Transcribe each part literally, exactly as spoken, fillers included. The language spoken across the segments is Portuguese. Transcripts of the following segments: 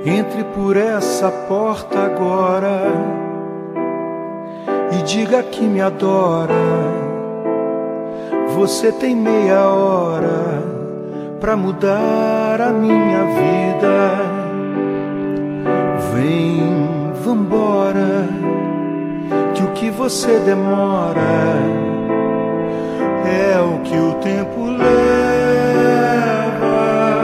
Entre por essa porta agora e diga que me adora. Você tem meia hora pra mudar a minha vida. Vem, vambora, que o que você demora é o que o tempo leva.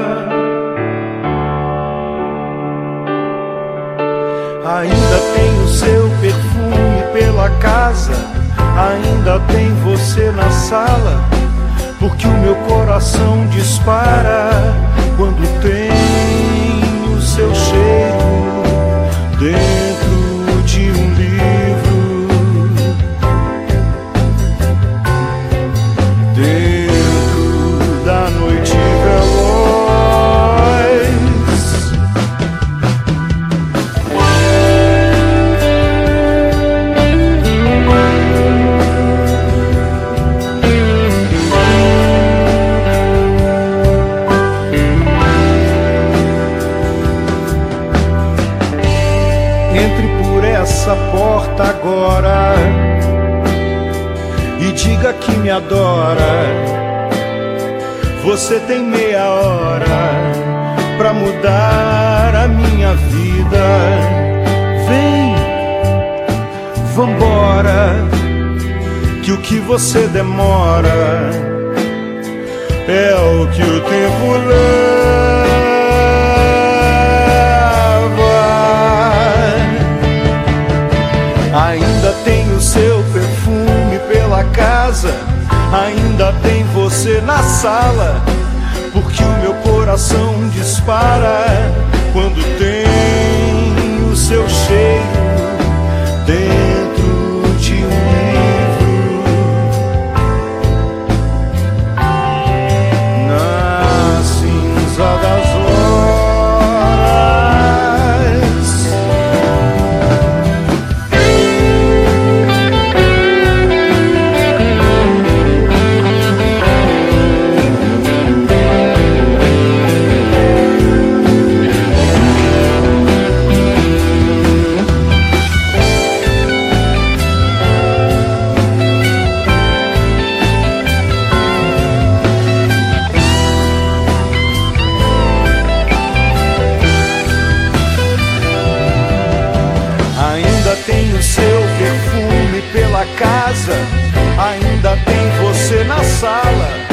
Ainda tem o seu perfume pela casa, ainda tem você na sala, porque o meu coração dispara quando tem o seu cheiro dentro de um livro, dentro da noite veloz. Entre por essa porta agora e diga que me adora. Você tem meia hora pra mudar a minha vida. Vem, vambora, que o que você demora é o que o tempo leva. Ainda tem o seu perfume pela casa, ainda tem você na sala, porque o meu coração dispara quando tem o seu cheiro dentro de um livro, na cinza das horas. Tem o seu perfume pela casa, ainda tem você na sala,